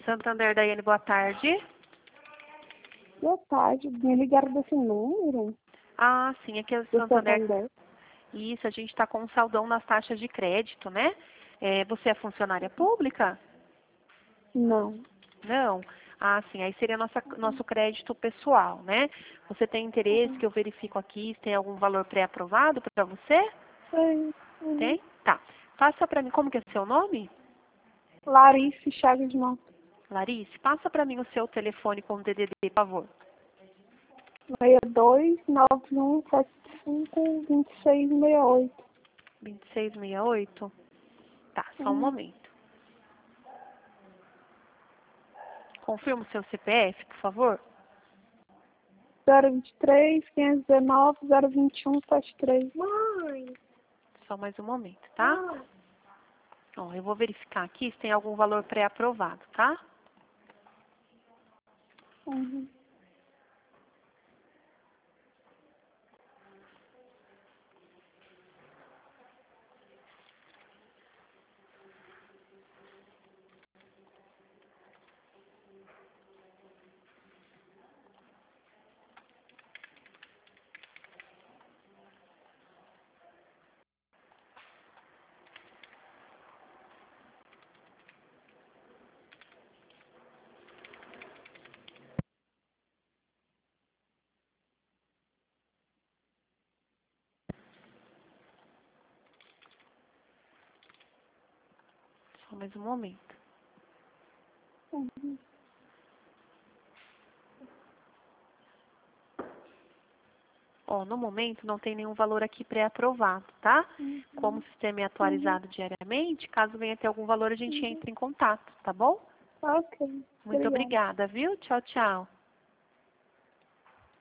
Santander, Daiane, boa tarde. Boa tarde, me ligaram desse número? Ah, sim, aqui é o Do Santander. Santander. Isso, a gente está com um saldão nas taxas de crédito, né? Você é funcionária pública? Não. Não? Ah, sim, aí seria nosso crédito pessoal, né? Você tem interesse que eu verifico aqui se tem algum valor pré-aprovado para você? Sim. Tem? Tá. Passa para mim, como que é seu nome? Larissa Chagas Mota. Larice, passa para mim o seu telefone com o DDD, por favor. 6291752668. 2668? Tá, só um momento. Confirma o seu CPF, por favor. 023-519-021-73. Mãe! Só mais um momento, tá? Ó, eu vou verificar aqui se tem algum valor pré-aprovado, tá? Uhum. Só mais um momento. Uhum. Ó, no momento não tem nenhum valor aqui pré-aprovado, tá? Como o sistema é atualizado diariamente, caso venha ter algum valor, a gente entra em contato, tá bom? Ok. Muito Obrigada. obrigada, viu? Tchau, tchau.